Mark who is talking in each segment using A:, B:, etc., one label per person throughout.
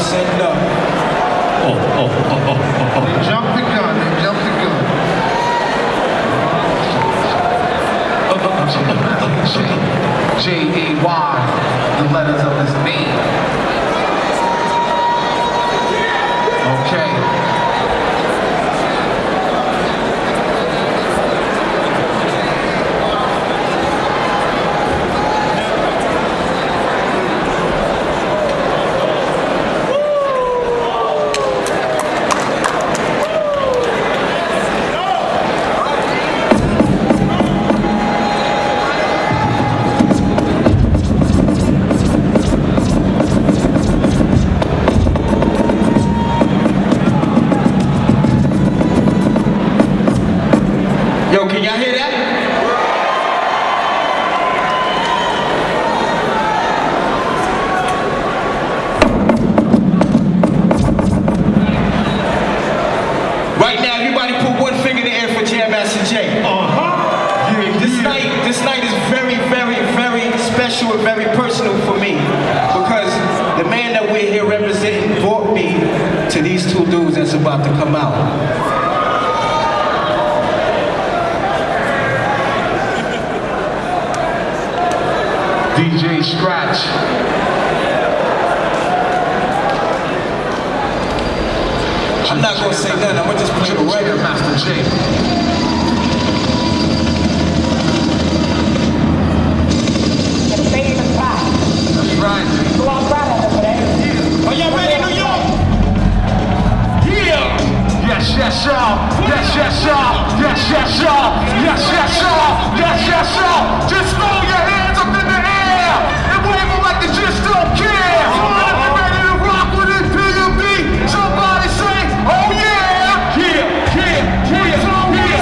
A: said no.
B: They jumped the gun. J-A-Y, the letters of his name. Okay.
A: Yo, can y'all hear that? Right now, everybody put one finger in the air for Jam Master Jay.
B: Yeah,
A: This night is very, very, very special and very personal for me because the man that we're here representing brought me to these two dudes that's about to come out.
B: DJ Scratch.
A: I'm not gonna say nothing, I'm gonna just play the record.
B: Master J. That's right.
A: Are y'all ready, New York? Yeah!
B: Yes, y'all. Yes, y'all. Yes, y'all. Yes, y'all. Yes, y'all. Just throw your hands up in the air and wave them like they just don't care. And if you're ready to rock with it, PUB, somebody say, oh yeah.
A: Yeah!
B: What's on,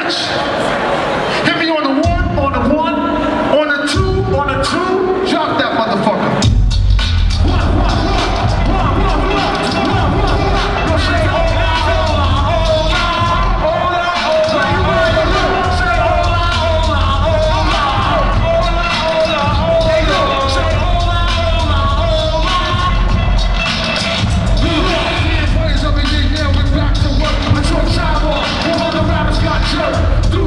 B: switch. Hit me on the one, on the one, on the two, drop that motherfucker. Do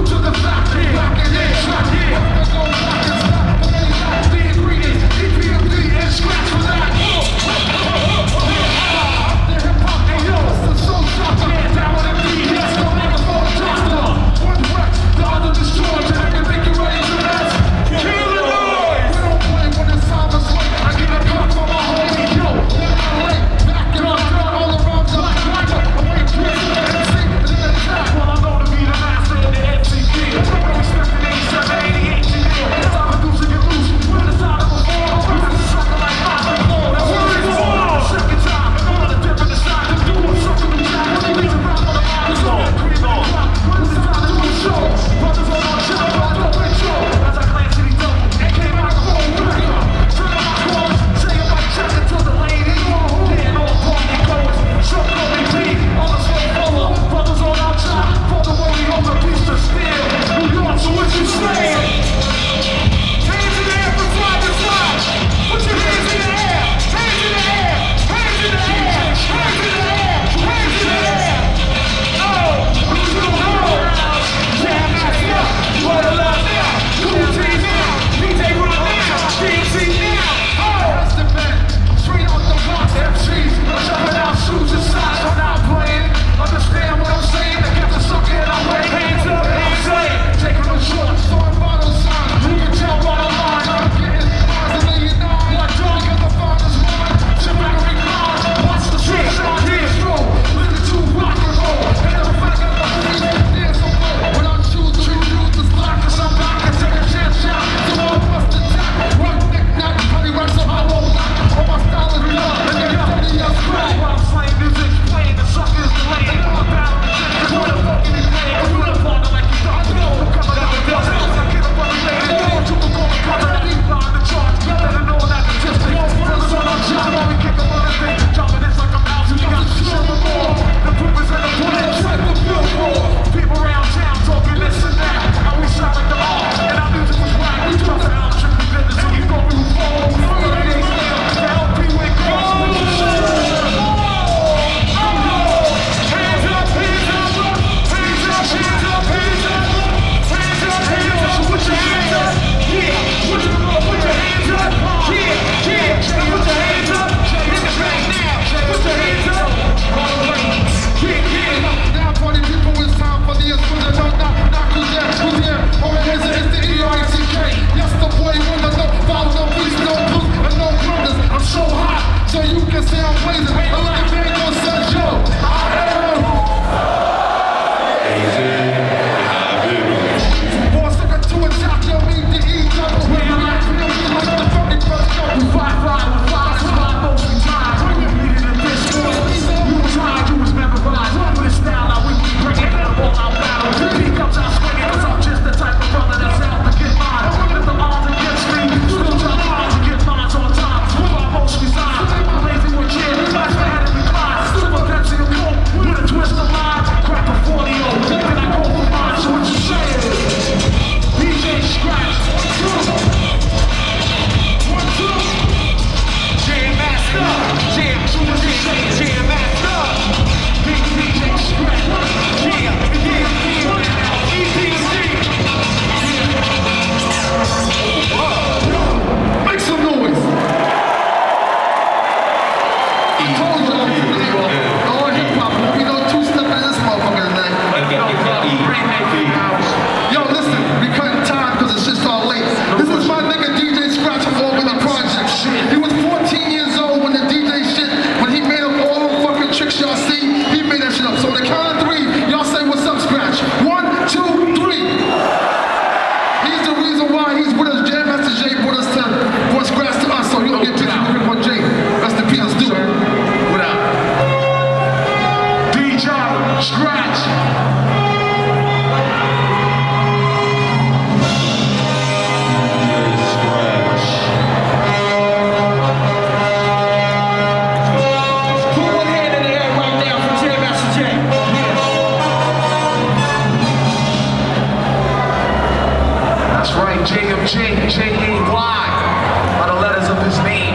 B: named JMJ, J-A-Y, by the letters of his name.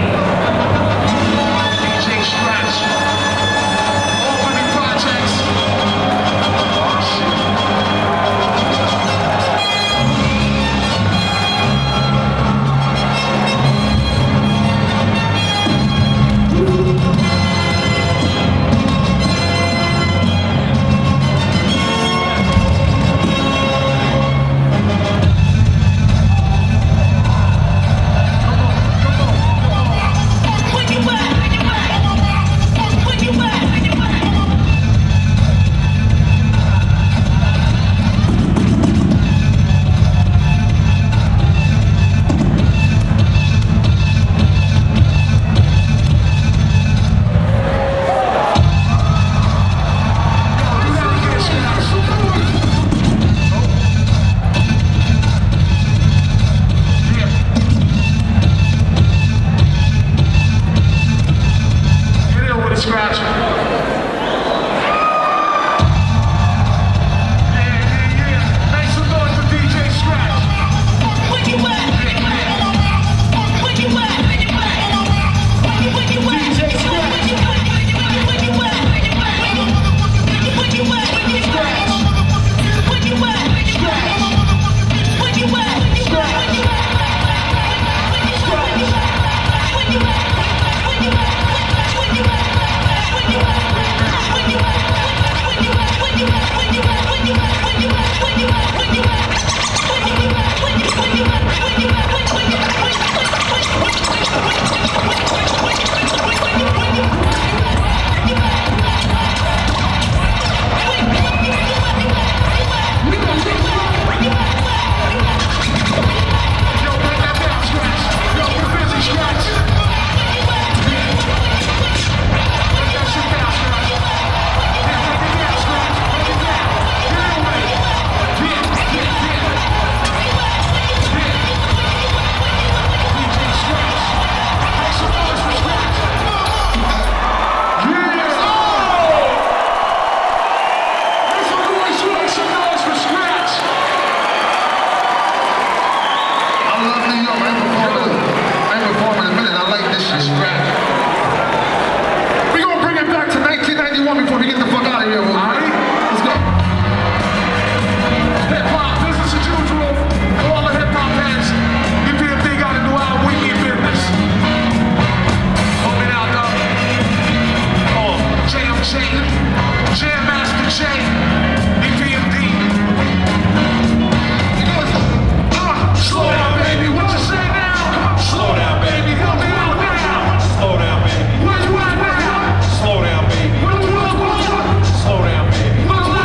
B: DJ Scratch. All Women Projects. Oh, shit. Before we get the fuck out of here, alright? Let's go. Hip hop, business as usual. All the hip hop heads, EPMD got a new album, we need business. Coming out though. Oh, JMJ, Jam Master J, EPMD. Slow down, baby. What you say now? Slow down, baby. Help me out now.
C: Slow down, baby.
B: Where you at now?
C: Slow down, baby. Slow down, baby.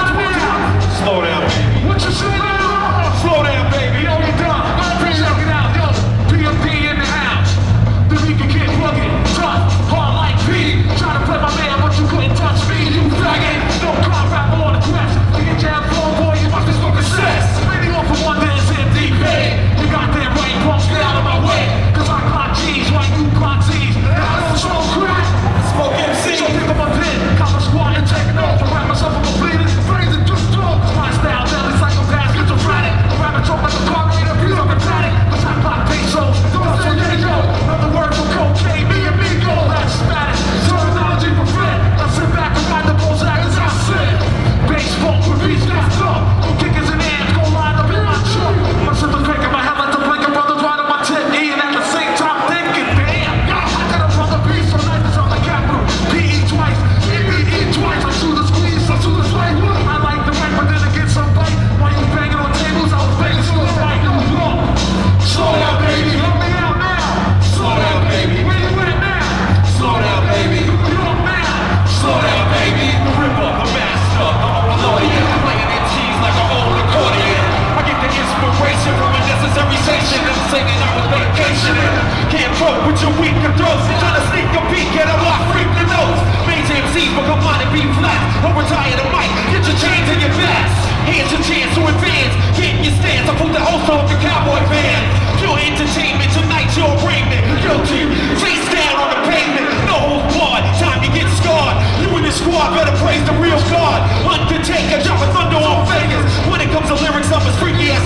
C: Slow down, baby.
B: What you say now?
C: Slow down, baby.
B: Yo, we done. Check it out, yo. PMP in the house. The weekend kid rugged, tough, hard like P. Try to play my man, but you couldn't touch me. You faggot. No car rap on the quest. You get jam phone, boy, you must be smoking cess. Many off for one dance in DP. You got that right, punch, get out of my way. Cause I clock G's, like you clock Z's. And I don't smoke crack.
C: Smoke MC.
B: So pick up my pen, cop a squad and take it off. I wrap myself up a bleeding, phrasing just talk. My style, deadly psychopath, schizophrenic. A rabbit talk like a carburetor, fuse up in panic. Cause I clock pesos, don't say there you go. Another word for cocaine, me and me go. That's Spanish, terminology for Fred. I sit back and ride the bullseye as I sit. Bass funk with beats gassed up. Kickers and hands go line up in my truck. I sit the crank in my head like the blinker brothers right on my tip. Eating at the same time thinking, damn. I got a brother beat, so life is on the capital. PE twice, EBE twice. I shoot the squeeze, I shoot the swipe. I like the right, but then I get some bite. While you banging on tables, I was banging to the right. Slow down, baby. Help me out now.
C: Slow down, baby.
B: Where you at now?
C: Slow down, baby.
B: New York now.
C: Slow down, baby. The ripper, the master, the melodian. Playing in keys like an old accordion. I get the inspiration from unnecessary station. I'm singing out with vacationing. Can't cope with your weaker throats. Trying to sneak a peek at a lock, freak the nose. Major MCs become on and be flat. Overtie the mic, get your chains in your backs. Here's your chance to advance. Get in your stance, I put the holster of your cowboy band. Pure entertainment, tonight's your arraignment. Guilty, face down on the pavement. No holds barred, time to get scarred. You and the squad better praise the real God. Undertaker, dropping thunder on Vegas. When it comes to lyrics, I'm as freaky as Seiko.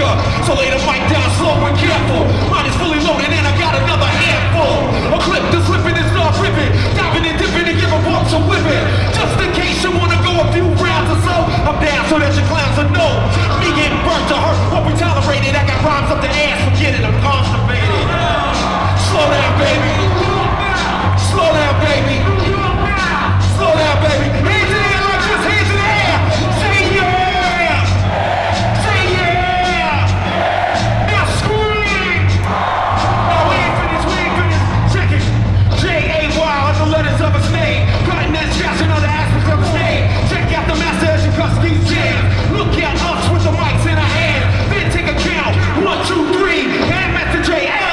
C: gangster. So lay the mic down slow and careful. Mine is fully loaded and I got another handful. A clip to slip and it's not ripping. Diving and dipping and give a bump to whip it. Just in case you wanna go a few rounds or so, I'm down so that your clowns will know. Me getting burnt to hurt what we tolerated. I got rhymes up the ass, forget it, I'm constipated. Slow down, baby. Slow down, baby. Slow down, baby. Hands in the air like this, hands in the air. Say yeah. Say yeah. Now scream. Oh, we ain't finished. Check it. J-A-Y on the letters of his name. Cutting that trash and other aspects of his name. Check out the master as you Kuski's jam. Look at us with the mics in our hand. Then take a count. 1, 2, 3. And Master J.L.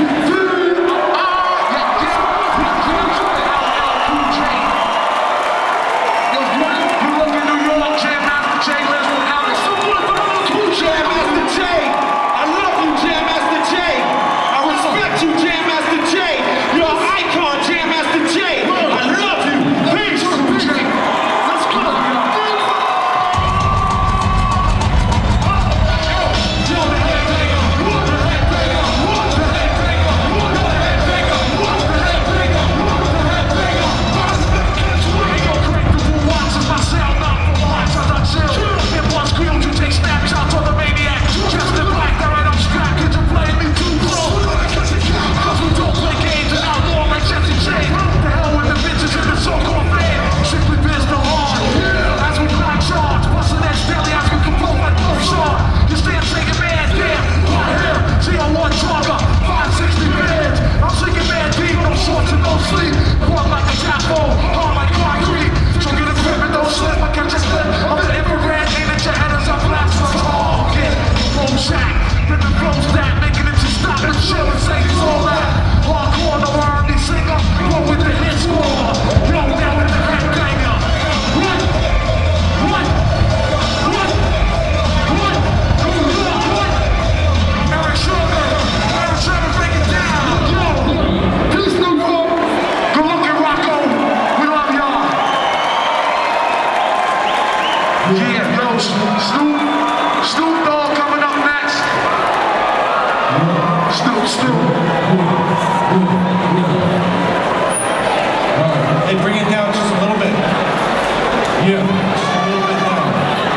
A: Hey, bring it down just a little bit. Yeah, just a little bit down.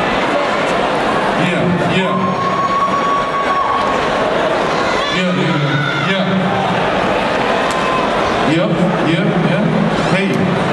A: Yeah. Hey.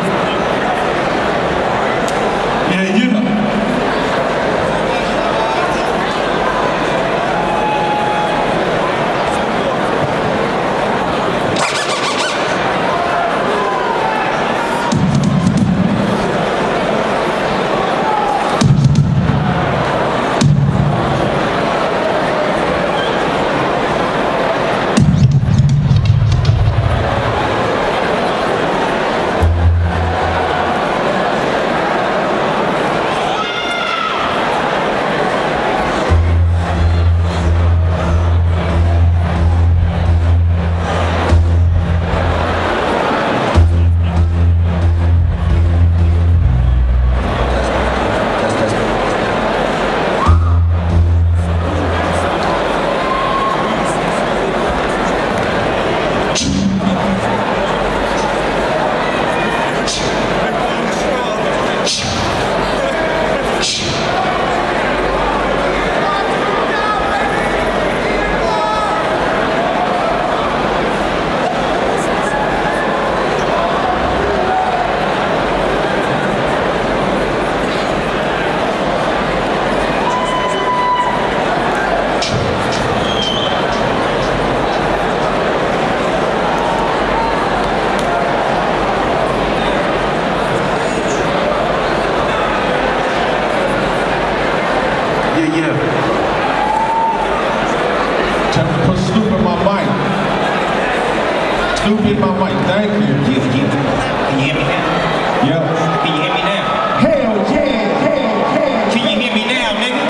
B: Snoop in my mic. Thank you.
D: Can you hear me now?
B: Yeah.
D: Can you hear me now?
B: Hell yeah.
D: Can you hear me now, nigga?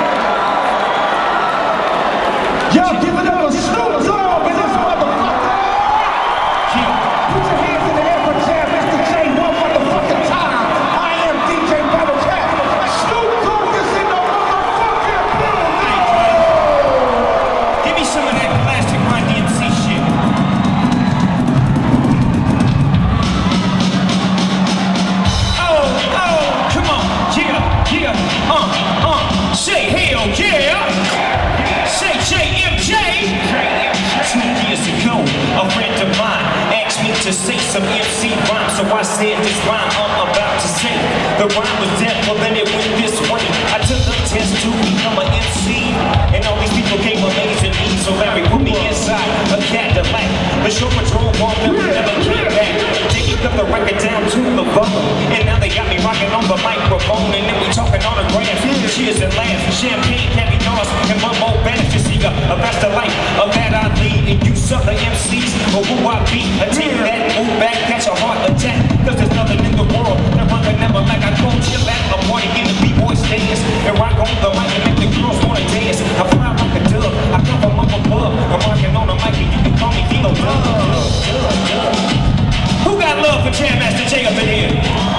B: Y'all give it up for Snoop Dogg in this motherfucker. Put your hands in the air for Jam Master J one motherfucking time. I am DJ Battle Cat. Snoop Dogg is in the motherfucking building.
D: to say some MC rhyme, so I said this rhyme I'm about to say. The rhyme was dead, well then it went this way. I took a test to become an MC, and all these people came amazing me. So Larry put me inside a Cadillac. The show patrol walked up and never came back. Taking up the record down to the bubble, and now they got me rocking on the microphone, and then we talking autographs, cheers and laughs, champagne, caviars, and one more bash. You see, that's the life of that I lead, and you sucker MCs or who I be. I take that, move back, catch a heart attack, cause there's nothing in the world that run the never like I go chill at a party in the B-boys dance, and rock on the mic and make the girls wanna dance. I fly like a dove, I come from up above, I'm rocking on the mic and you can call me Kilo Dub. Who got love for Jam Master Jay up in here?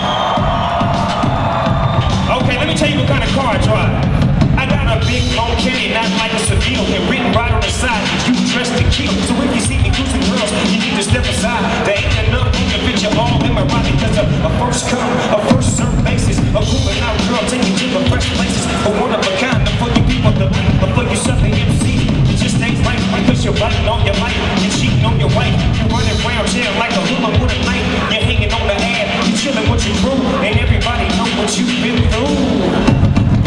D: Okay, let me tell you what kind of car I drive. I got a big long candy, not like a Seville, and written right on the side, you dressed to kill. So if you see me cruising girls, you need to step aside. There ain't enough room to fit you all in my ride, because a first come, a first serve basis, a cooling out girl, take you to the fresh places, a one of a kind, for you people to like, but for you something MC, it just ain't right, because you're biting on your life, you're cheating on your wife, you're running around jail like a hooligan with a knife, you're hanging on the ad, you're chilling with your crew, and everybody know what you've been through.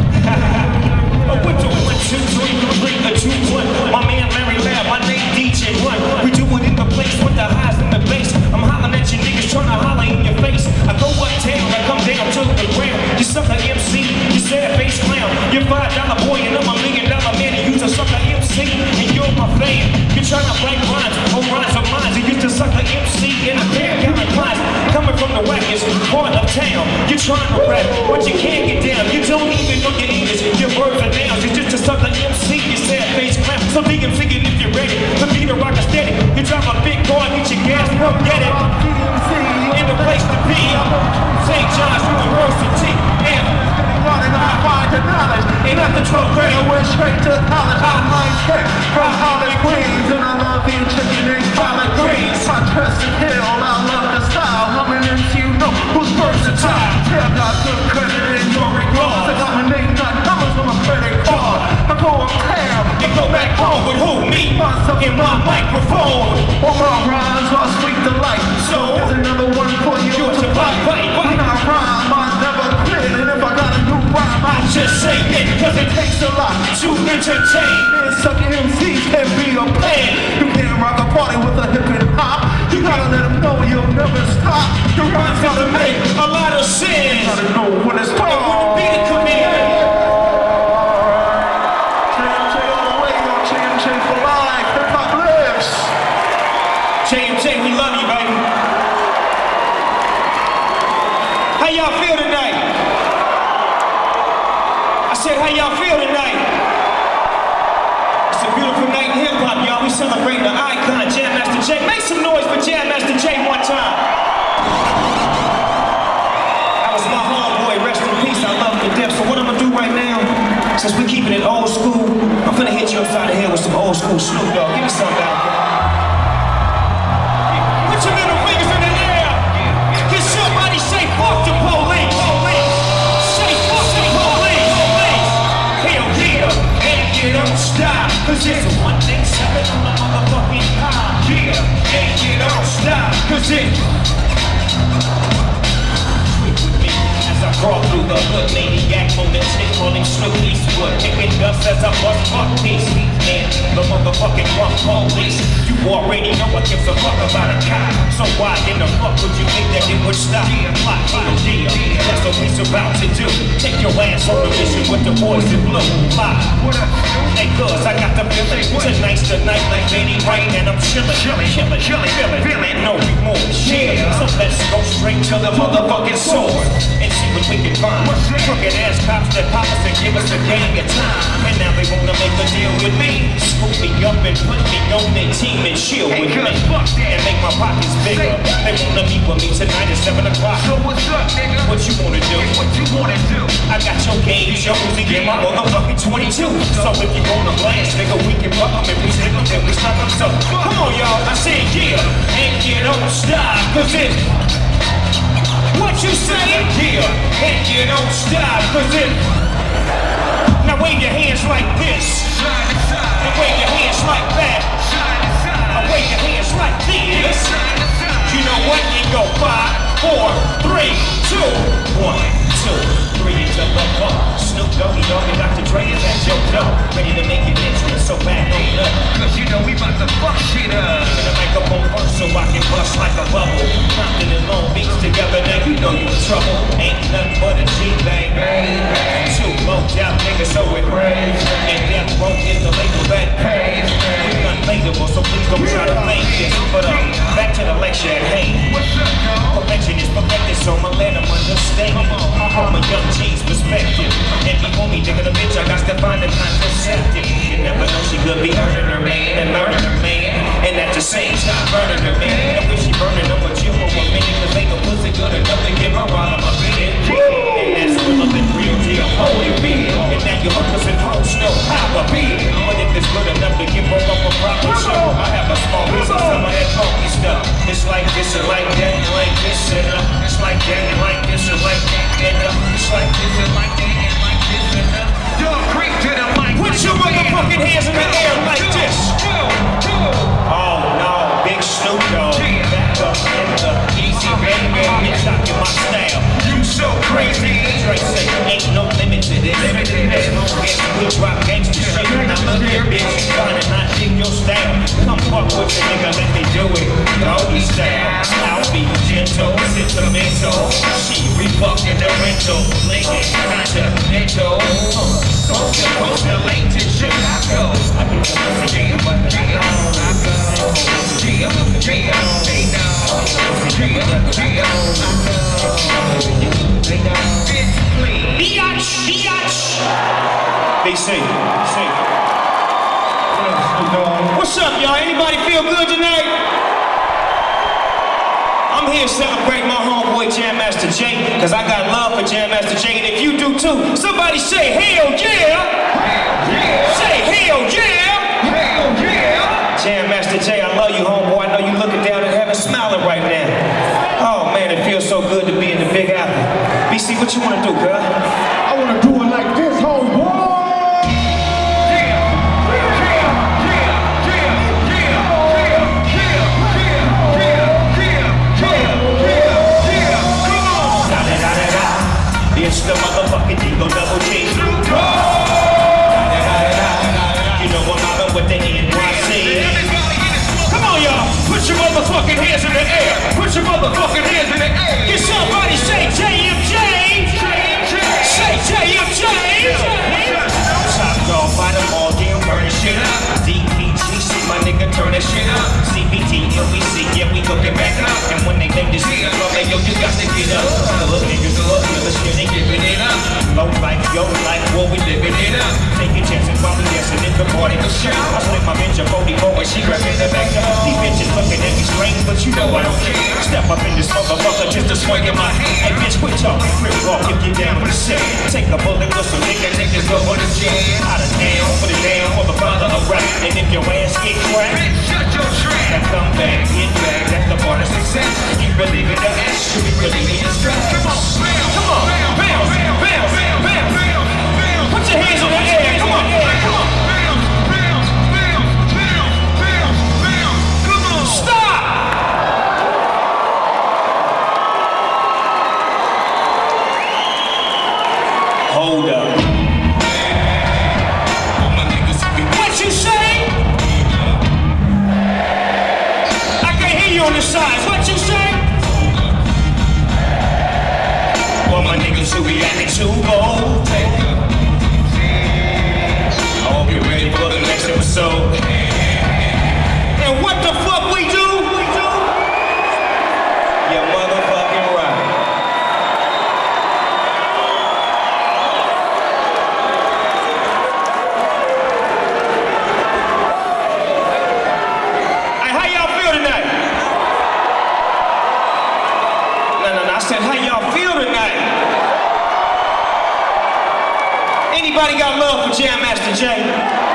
D: What do 1, 2, 3, 2, 1. My man Larry Lab, my name DJ Run. We do it in the place with the highs and the bass. I'm hollering at you niggas trying to holler in your face. I go uptown, I come down to the ground. You sucker MC, you sad face clown. You're $5 boy and I'm $1 million man. You used to sucker MC and you're my fan. You're trying to write rhymes, or rhymes of mine. You used to sucker MC in a pair of Calvin Kleins. Coming from the wackest part of town. You're trying to rap, but you can't get down. You don't even know your English, your words are down. You're just a sucker MC, you sad face clown. So big and thinking if you're ready to be the rocker steady. You drive a big car, get your gas, come get it. In the place to be, St. John's University. And running on find the knowledge. Ain't nothing 12th grade. I went straight to college. I'm like straight from Harlem, Queens. And I love you chicken and collard greens. My dress is hell, I love the style. I'm an MC, you know who's versatile. Yeah, I got good credit in your regard. I got my name, not numbers on my credit card. I go uptown and go back home with who? Me, myself, and my microphone. All my rhymes are sweet delight. So there's another one for you to bite. When I rhyme, I never quit. And if I got a new rhyme, I just say it. Cause it takes a lot to entertain. And sucking MCs can be a pain. You can't rock a party with a hip and hop. You gotta let them know you'll never stop. Your rhymes gotta make a lot of sense. You gotta know when it's time. It wouldn't be a comedian. JMJ, we love you, baby. How y'all feel tonight? I said, how y'all feel tonight? It's a beautiful night in hip-hop, y'all. We celebrating the icon, Jam Master Jay. Make some noise for Jam Master Jay one time. That was my homeboy, rest in peace. I love him to death. So what I'm gonna do right now, since we keeping it old school, I'm gonna hit you upside the head with some old school Snoop Dogg. Give me something out there. Put your middle fingers in the air. Can somebody say fuck the police? Say fuck the police. Hell yeah, and you don't stop. Cause it's 187 on the motherfucking high. Yeah, and you don't stop. Cause it's I crawl through the hood, maniac lunatic, calling Snoop Eastwood, kicking dust as I bust fuck these man, the motherfucking rough police. You already know I gives a fuck about a cop, so why in the fuck would you think that it would stop? Plot, deal, that's what we's about to do. Take your ass on the mission with the boys in blue. Fly, hey cuz, I got the feeling, tonight's the night like Benny Rain, and I'm chillin', feeling no remorse. Yeah, so let's go straight to the motherfucking source and see what we can find. Crooked ass cops that pop us and give us a gang of time. And now they wanna make a deal with me. Scoop me up and put me on their team and chill with me. And make my pockets bigger. They wanna meet with me tonight at 7 o'clock. So what's up, nigga? What you wanna do? What you wanna do? I got your gauge, your Uzi, and my motherfucking 22. So if you wanna blast, nigga, we can fuck them. If we stick them, then we stop them. So come on, y'all. I said yeah, and you don't stop. Cause it's what you say? Yeah, and you don't stop, cause it. Now wave your hands like this. And wave your hands like that. And wave your hands like this. You know Young G's perspective. And before me digging a bitch, I got to find a contraceptive. You never know, she could be hurting her man and murdering her man. And at the same time, burning her man. And when she burning up a chill for a minute, cause ain't no pussy good enough to give her all of my bed. And that's real, the real deal, holy bill. And now you hookers and hoes know how I feel. But if it's good enough to get broke up a proper show, I have a small piece of some of that funky stuff. It's like this and like that and like this and it's like that and like this and like that and it's like this and like that and like this and Doug Creek to the mic. Put your motherfucking hands in the air like this. Oh no, Big Snoop Dogg. Back up in the easy baby. Bitch, knocking my style. You so crazy. Dre say ain't no limit to this. As long as we drop gangsta shit, I love that bitch. Fine and not dig your style. Come fuck with the nigga, let me do it. Doggy style. I'll be gentle, sentimental. She rebucked in the rental. Lincoln, continental. Coast to Lake to Chicago. I can jam, but I go. BC. What's up, y'all? Anybody feel good tonight? I'm here to celebrate my homeboy Jam Master Jay, cause I got love for Jam Master Jay, and if you do too, somebody say hell yeah! Hell yeah! Say hell yeah! Hell yeah! Jam Master Jay, I love you, homeboy. I know you looking down at heaven smiling right now. Oh man, it feels so good to be in the Big Apple. BC, what you wanna do, girl?
B: I wanna do it like this, homeboy.
D: It's the motherfucking Eagle Double G. You know I'm out with the NYC. Come on, y'all. Put your motherfucking hands in the air. Put your motherfucking hands in the air. Get somebody say JMJ. Say JMJ. Top dog, fight them all, damn, burn shit up. DPGC, my nigga, turn that shit up. CBT, LBC, yeah, we hooking back up. And when they make this shit up, like, yo, you got to get up. Look, niggas, look, the shit ain't giving it up. Low life, yo life, well, we living it up. Take your chances while we dancing in the party to shout. I split my bitch a 44 and she grabbing the back up. These bitches looking at me strange, but you know I don't care. Step up in this motherfucker just to swing in my hand. Hey, bitch, quit talking, crip walk if you down with the shit. Take a bullet whistle, nigga, take this go for the jam. Out of town, put it down for the father of rap. And if your ass get cracked, shut your trap. Now come back, get back, that's the part of success. You believe in the ass, you believe in the stress. Come on, come on, bounce, bounce, bounce. Put your hands in the air, come on, come on. Come on, stop! Hold up. What you say? I can't hear you on the side. What you say? Well, my niggas who be acting too bold. I hope you're ready for the next episode. And what the fuck we do? You're motherfucking right. Hey, how y'all feel tonight? No, I said how y'all feel tonight? Anybody got love for Jam Master Jay?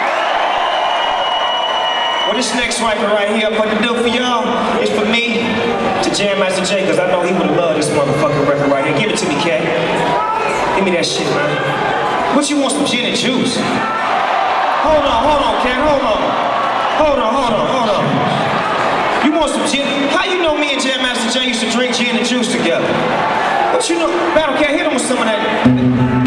D: Well, this next record right here, I'm gonna do for y'all is for me to Jam Master Jay, because I know he would love this motherfucking record right here. Give it to me, Cat. Give me that shit, man. What you want, some gin and juice? Hold on, Cat, hold on. You want some gin? How you know me and Jam Master Jay used to drink gin and juice together? What you know? Battle Cat, hit him with some of that.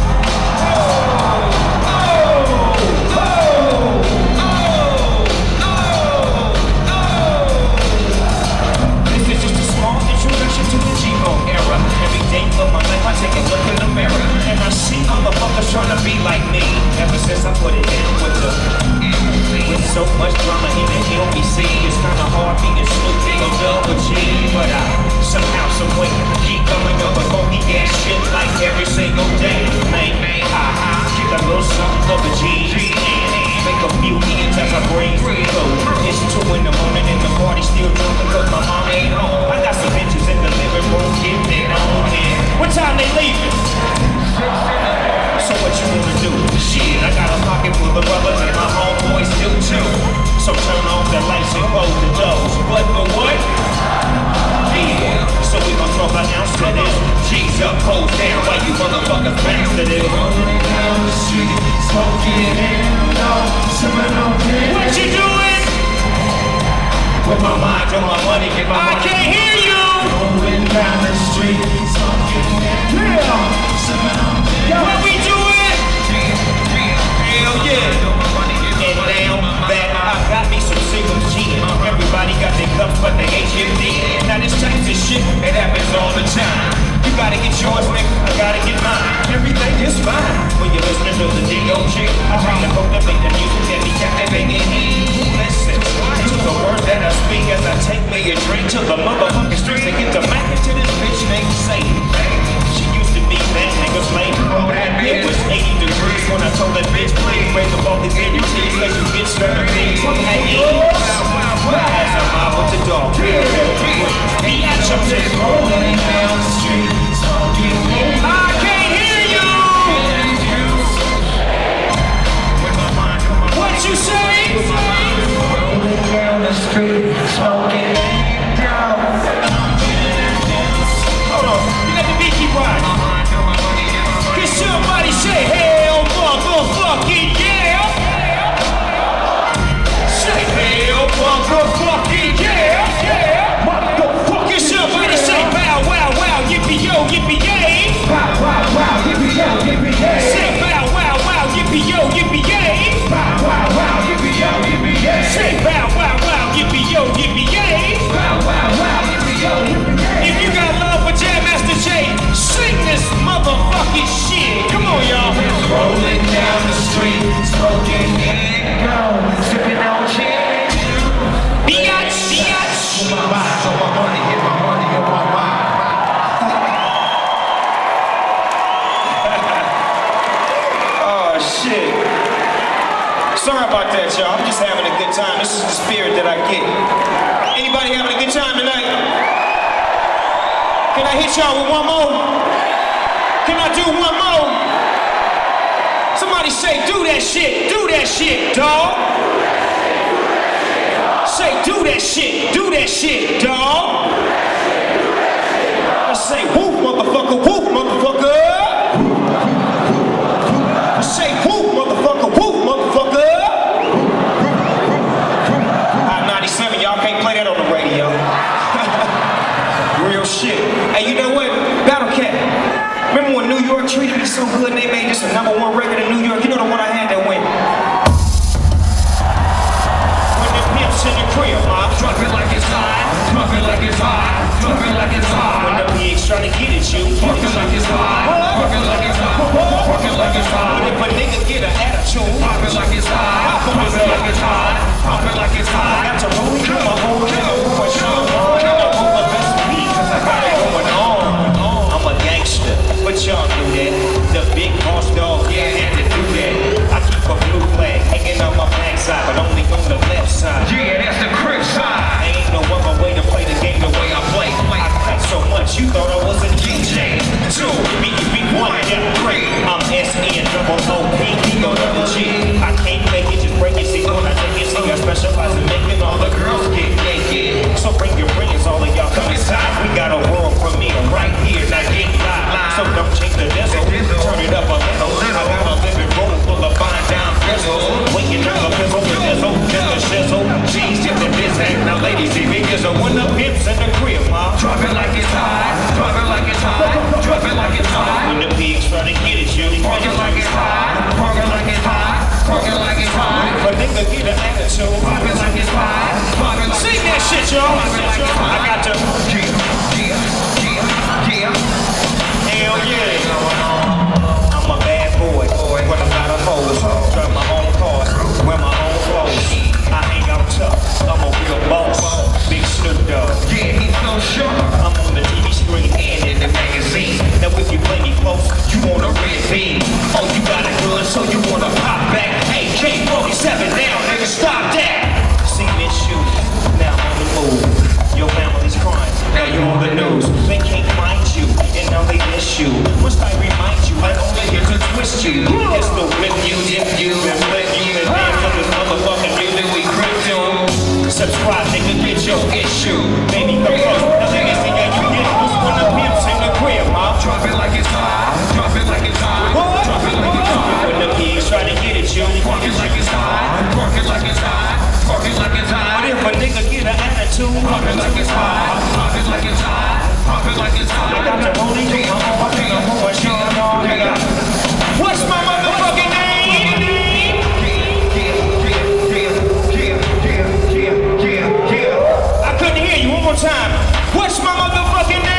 D: Of my life, I take a look in the mirror and I see motherfuckers trying to be like me. Ever since I put it in with so much drama in the LBC, it's kind of hard being Snoop Dogg Double G, but I somehow, some way. Keep coming up with funky ass shit like every single day. Man, get a little something for the G's. Make a few ends as I breathe. It's 2 in the morning and the party still jumping cause my mom ain't home. I got some bitches in the living room getting it on in. What time they leaving? So what you wanna do? Shit, I got a pocket full of brothers and my homeboys do too. So turn off the lights and close the doors. But for what? Yeah, so we gon' throw an ounce to this. G's up, hold down while you motherfuckers bounce to this.
C: Rolling down the street, smoking and sipping on candy.
D: What you doing?
C: With my mind on my money, get my money.
D: I can't hear you.
C: Rolling down the street, smoking and sipping on candy.
D: What we doing? Hell yeah. And now that I got me some single gin, everybody got their cups but they ain't HMD. Now this type of shit, it happens all the time. You gotta get yours, nigga, I gotta get mine. Everything is fine when you're listening to the D.O.G. I try to cultivate the music that be captivating. Listen to the words that I speak as I take me a drink to the motherfucking streets and get the Mac into this bitch named Sadie. She used to be that nigga's lady. It was 80 degrees when I told that bitch, please raise up all these energies cause you get certain things. As I'm out with the dog, bitch, I'm just
C: rolling down the street, smoking and
D: I can't hear you! What you say?
C: rolling down the street, smoking and
D: Hold on, you let the beat keep riding. Can somebody say hell motherfucking yeah? Say hell motherfucking yeah? Motherfucker. Can somebody say bow wow wow yippee yo yippee yay?
C: Wow, wow, wow, yippee-yo, yippee-yay.
D: Say bow wow wow yippee yo yippee yay?
C: Wow, wow, wow, yippee-yo, yippee-yay.
D: Say bow wow wow yippee yo yippee yay?
C: Wow, wow, wow, yippee-yo, yippee-yay.
D: If you got love for Jam Master Jay, sing this motherfucking shit. Come on, y'all.
C: Rolling down the street, smoking and sipping on gin.
D: Biatch.
C: Get my vibes on my money, get my money on my vibe.
D: Oh, shit. Sorry about that, y'all. I'm just having a good time. This is the spirit that I get. Anybody having a good time tonight? Can I hit y'all with one more? Can I do one more? Somebody say, do that shit, dog. Say, do that shit, dog. Let's say, whoop, motherfucker. Say, whoop, motherfucker. Hot 97, y'all can't play that on the radio. Real shit. Hey, you know what? Battle Cat. Remember when New York treated me so good and they made this a #1 record in New York? You know the one I had that went. When the pimps in the crib,
C: Drop it like it's hot, drop it like it's hot, drop it like it's hot.
D: when the pigs trying to get at you.
C: Park it like it's hot, park it like it's hot, park it like it's hot.
D: If a nigga get an attitude,
C: Pop it like it's hot, pop it like it's hot, pop it like it's
D: I
C: hot.
D: got to roll it, my whole killer for sure. Over the best me, cause I got it going on. I'm a gangster, but y'all do that. The big boss dog, yeah, I had to do that. I keep a blue flag hanging on my backside, but only on the left side.
C: Yeah, that's the crib side.
D: Ain't no other way to play the game the way I play. I cut so much, you thought I was a DJ. 2, B1, yeah, 3. I'm SN-double-O-P, D-O-double-G. I can't make it, just break it. See, when I take it, see, I specialize in making all the girls get naked. So bring your friends, all of y'all come inside. We got a world premiere right here, now get live. So don't change the diesel, turn it up a little. I got a living room full of fine down pistols. Waiting on the pistol, the diesel, just the shizzle. G's just the biz act. Now ladies, if it is a one up pimps in the crib, ma.
C: Drop it like it's hot, drop it like it's hot, drop it like it's hot.
D: When the pigs try to get at you,
C: Park it like it's hot, park it like it's hot, park it like it's hot.
D: but nigga get an attitude.
C: Pop it like it's hot, pop it like
D: Sing that shit, y'all. I got to. Hell yeah. I'm a bad boy, but I'm not a hoe. Drive my own cars, wear my own clothes. I hang out tough, I'm a real boss. Big Snoop Dogg.
C: Yeah, he's so sure.
D: I'm on the subscribe, nigga, get your issue. Baby, come close. The legacy that you get loose when the pimps in the crib, huh?
C: Drop it like it's hot. Drop it like it's hot. Drop it like it's hot.
D: When the pigs try to get at you,
C: Park it like it's hot. Park it like it's hot. Park it like it's hot.
D: but if a nigga get an attitude,
C: Park it like it's hot. Park it like it's hot. Park it like it's hot.
D: I got the rolling, what's my motherfucking name? I couldn't hear you. One more time. What's my motherfucking name?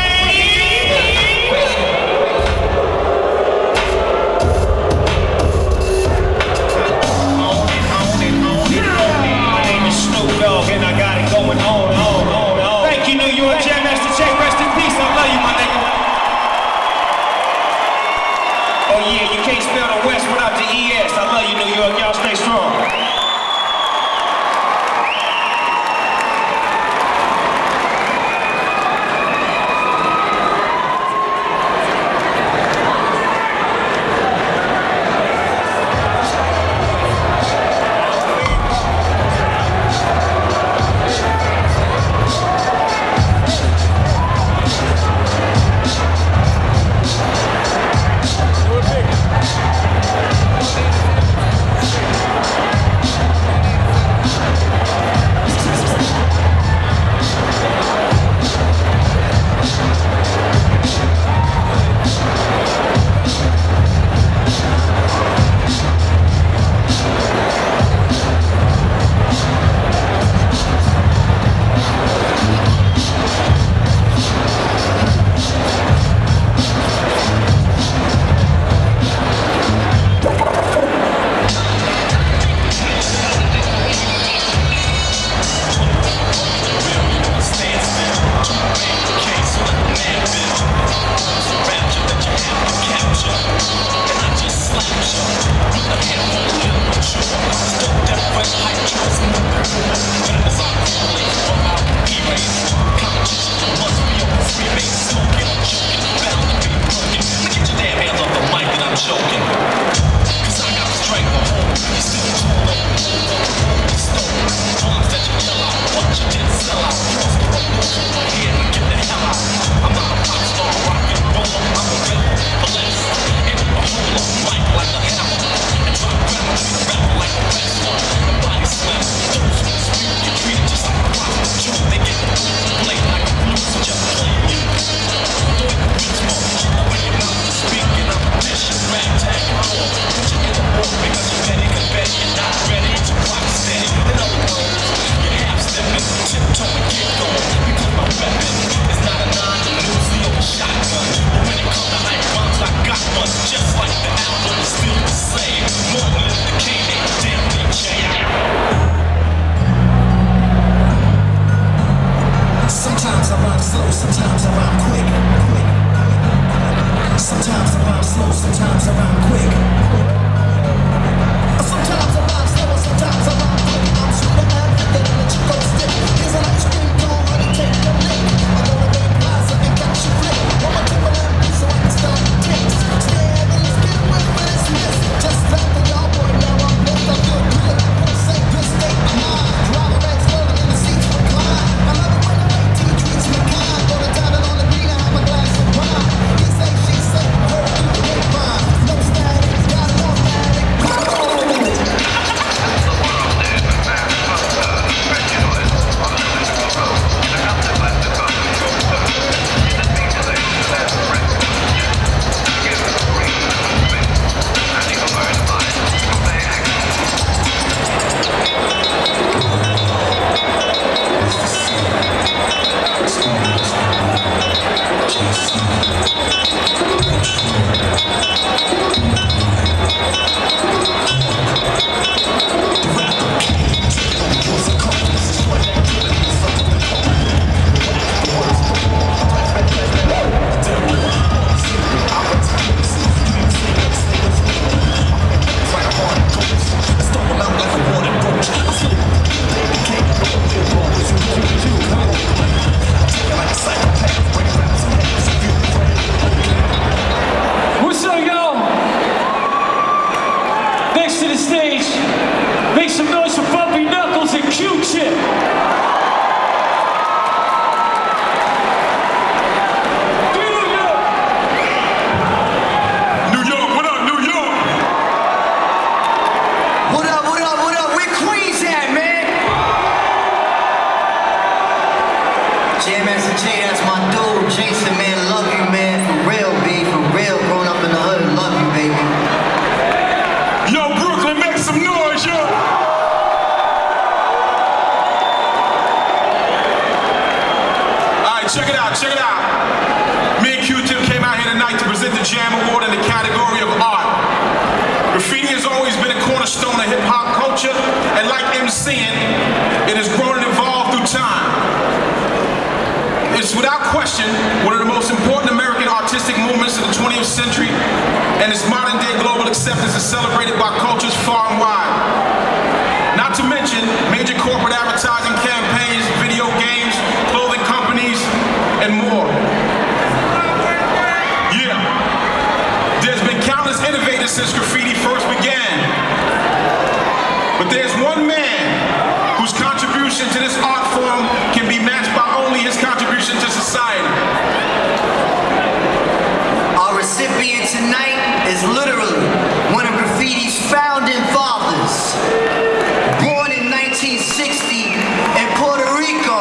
E: Master J, that's my dude. Jason, man, love you, man. For real, B, for real. Growing up in the hood, love you, baby.
B: Yo, Brooklyn, make some noise, yo! Alright, check it out, check it out. Me and Q-Tip came out here tonight to present the Jam Award in the category of art. Graffiti has always been a cornerstone of hip-hop culture, and like MCing, it has grown and evolved through time. It's without question one of the most important American artistic movements of the 20th century, and its modern-day global acceptance is celebrated by cultures far and wide. Not to mention major corporate advertising campaigns, video games, clothing companies, and more. Yeah. There's been countless innovators since graffiti first began. But there's one man whose contribution to this art form can be matched by only his contribution to society.
E: Our recipient tonight is literally one of graffiti's founding fathers. Born in 1960 in Puerto Rico,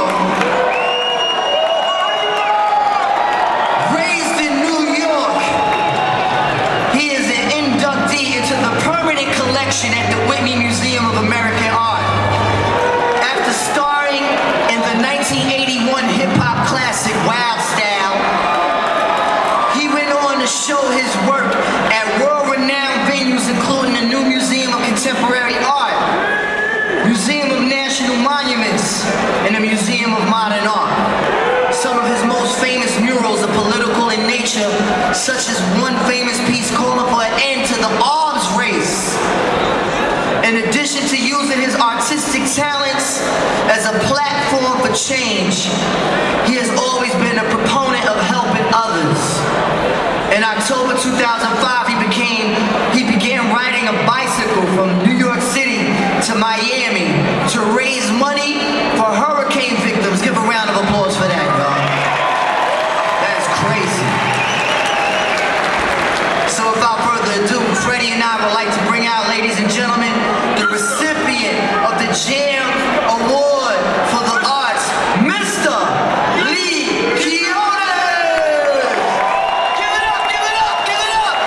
E: raised in New York, he is an inductee into the permanent collection at the Whitney Museum of American Art. After starring in the 1981 hip-hop classic Wild Style, he went on to show his work at world-renowned venues including the New Museum of Contemporary Art, Museum of National Monuments, and the Museum of Modern Art. Some of his most famous murals are political in nature, such as one famous piece calling for an end to the arms race. In addition to using his artistic talents as a platform for change, he has always been a proponent of helping others. In October 2005, he began riding a bicycle from New York City to Miami to raise money for hurricane victims. Give a round of applause for that, y'all. That's crazy. So without further ado, Freddie and I would like to bring out, ladies and gentlemen, the recipient of the Jam Award for the Arts, Mr. Lee Quiñones! Give it up, give it up, give it up!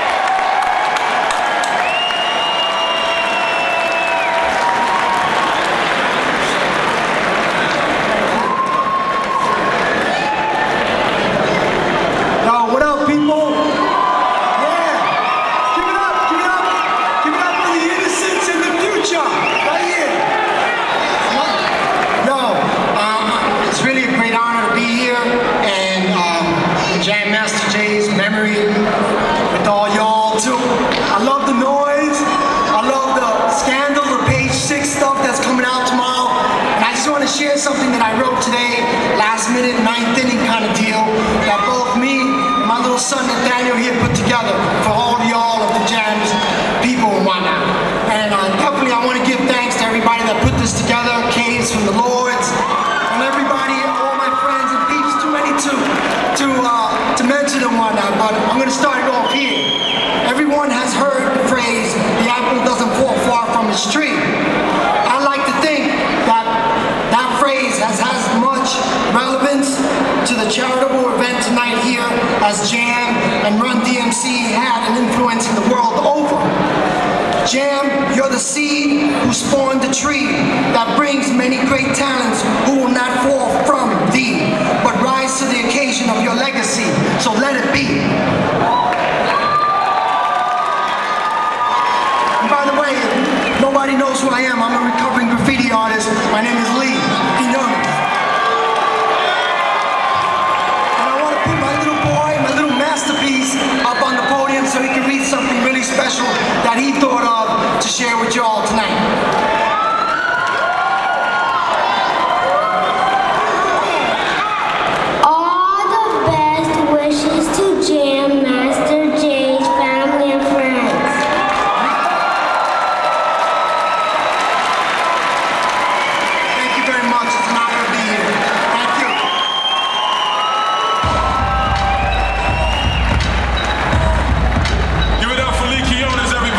F: Yo, what up, people? Yeah. Give it up, give it up. Give it up for the innocents in the future. Right here. Yo, it's really a great honor to be here and Jam Master J's memory with all y'all too. I love the noise. I love the scandal, the page 6 stuff that's coming out tomorrow. And I just want to share something that I wrote today, last minute, 9th inning kind of deal, that both me and my little son Nathaniel here put together for all y'all of the Jams people and whatnot. And definitely I want to give thanks to everybody that put this together, Caves from the Lords, and everybody, all my friends and peeps, too many to mention and whatnot, but I'm going to start it off here. Everyone has heard the phrase, the apple doesn't fall far from its tree. I like to think that that phrase has as much relevance to the charitable event tonight here as Jam and Run DMC had in influencing the world over. Jam, you're the seed who spawned the tree that brings many great talents who will not fall from thee, but rise to the occasion of your legacy. So let it be. And by the way, if nobody knows who I am. I'm a recovering graffiti artist. My name is Lee Quiñones. And I want to put my little boy, my little masterpiece up on the podium so he can read something really special that he thought of to share with you all tonight.
B: Give it up for Lee Quiñones, everybody.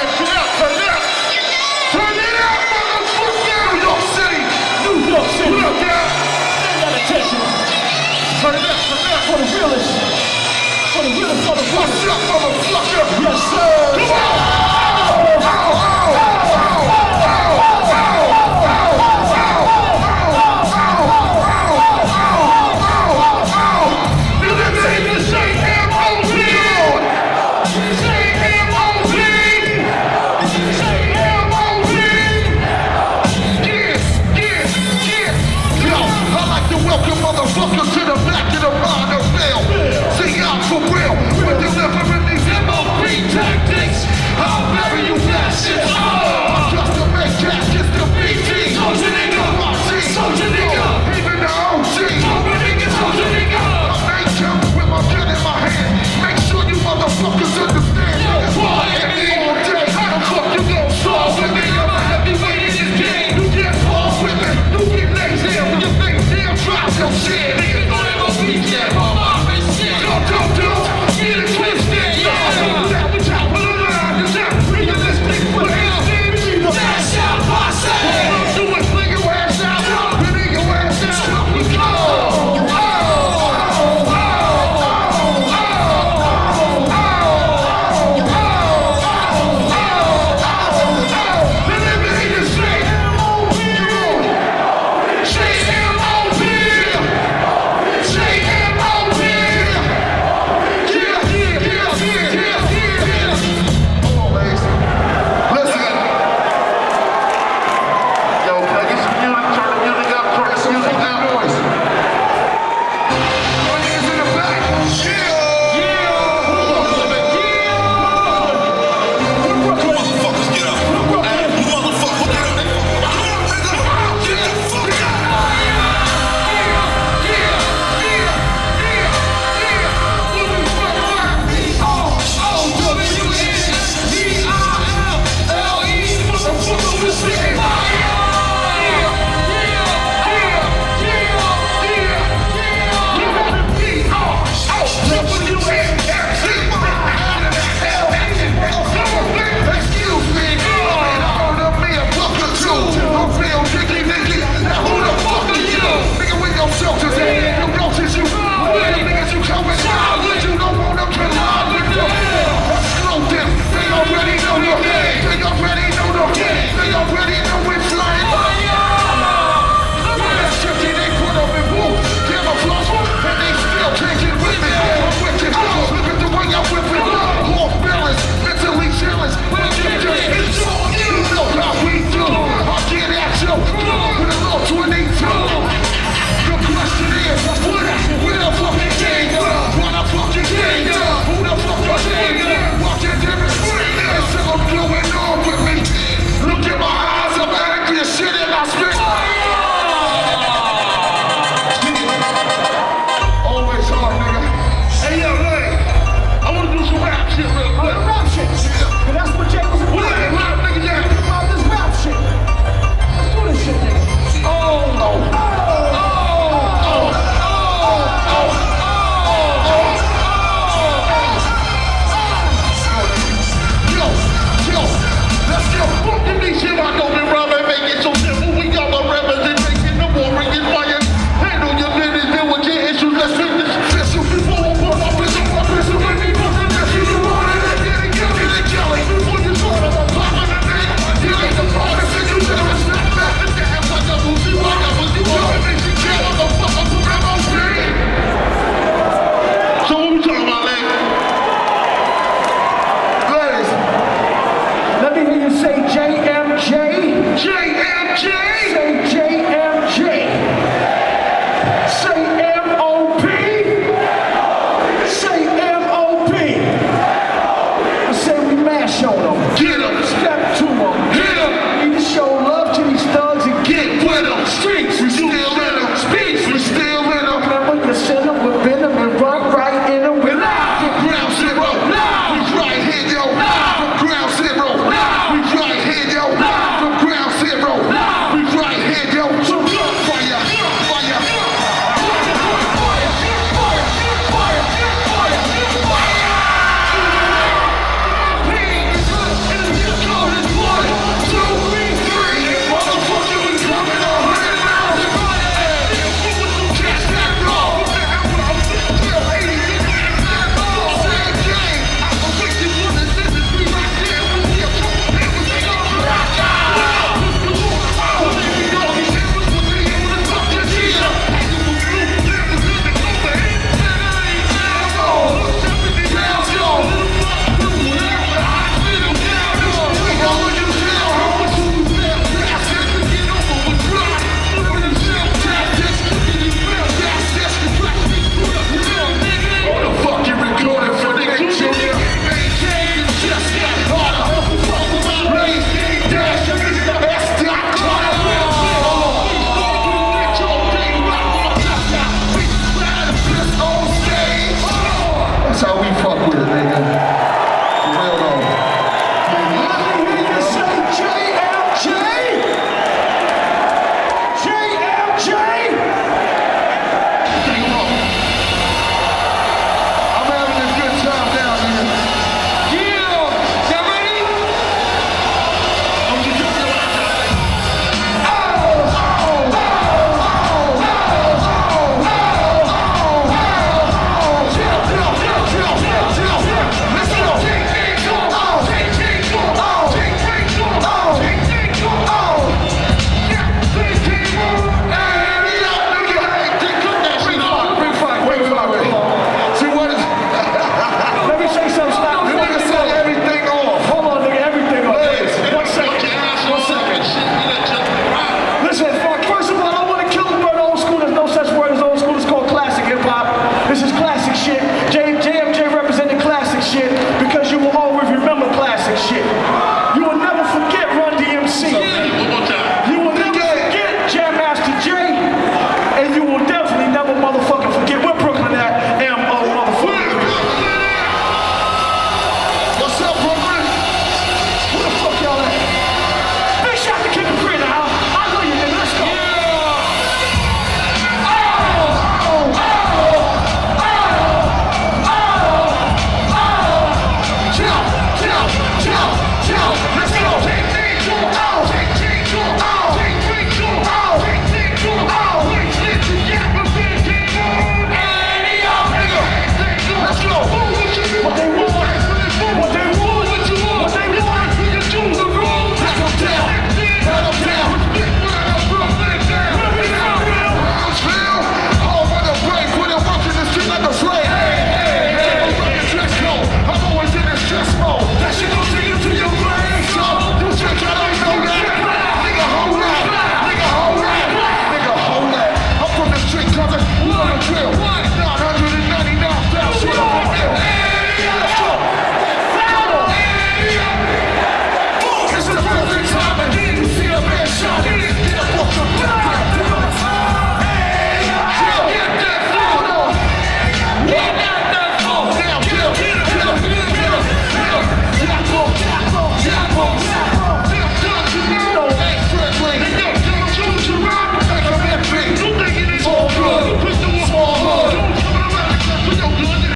B: Show.